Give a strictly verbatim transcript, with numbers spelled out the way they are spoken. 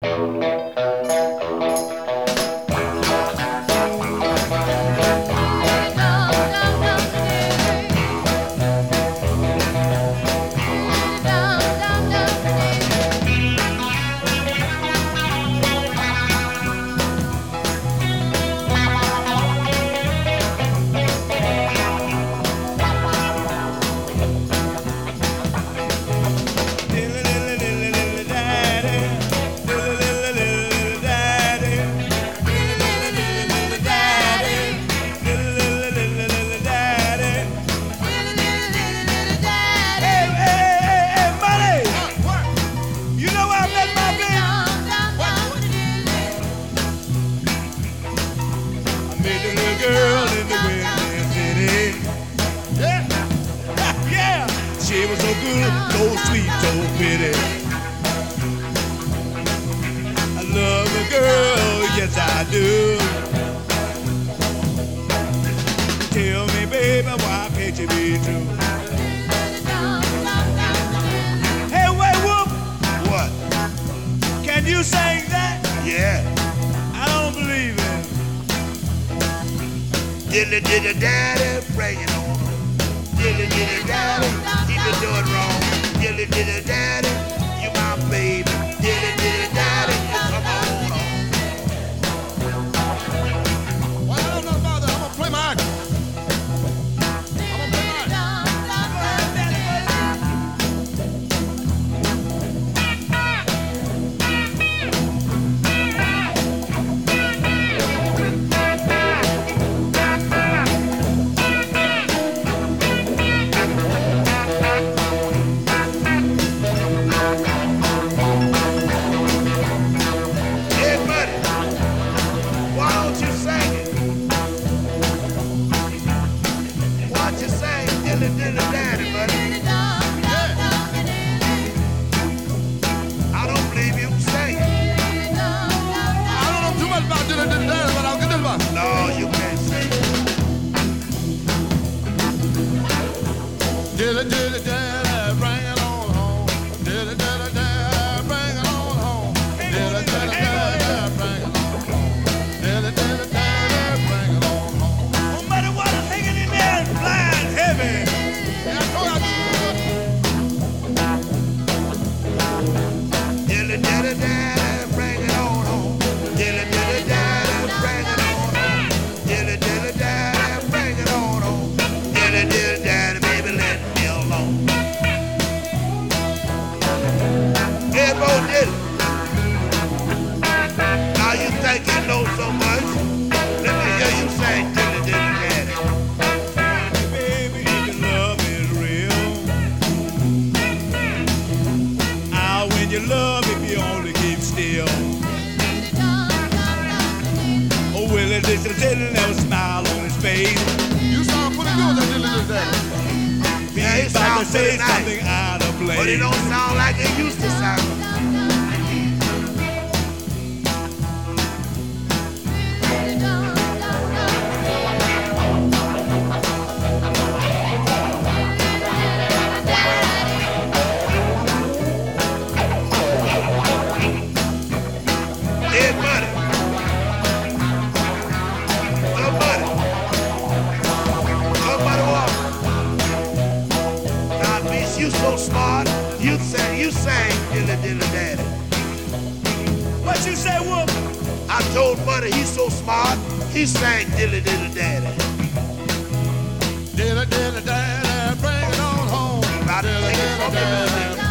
She was so good, so sweet, so pretty. I love the girl, yes I do. Tell me, baby, why can't you be true? Hey, wait, whoop! What? Can you sing that? Yeah. I don't believe it. Dilly dilly daddy, bring it on. Dilly dilly daddy, he been doing wrong. Dilly dilly daddy, you my baby. Dilly dilly daddy, you come on on. Well, I don't know about that. I'm gonna play my act. I'm gonna play my Dilly dilly daddy, bring it on home. Dilly dilly daddy, bring it on home. Dilly dilly daddy, bring it on home. Dilly dilly daddy, bring it on home. No matter what, I'm hanging in there and flying heavy. Yeah, I told you. Dilly dilly daddy, bring it on home. Dilly dilly daddy, bring it on home. Dilly dilly daddy, bring it on home. Dilly dilly daddy, baby, let me alone. Hey, Bo Dilly. Now you think you know so much? Let me hear you sing Dilly dilly daddy. Baby, if your love is real, I'll win your love if you only keep still. Oh, Willie, this is a never smile on his face. You sound pretty good, that dilly dilly daddy. Yeah, he He's about to sounds say pretty nice, something out of place. but it don't sound like it used to sound. Hey, buddy. Oh, buddy. Oh, buddy, what? Now, bitch, you so smart. You sang, you sang Dilly Dilly Daddy. What you say, Whoop? I told Buddy he's so smart. He sang Dilly Dilly Daddy. Dilly dilly daddy, bring it on home. About to Dilly take it dilly from the daddy, music.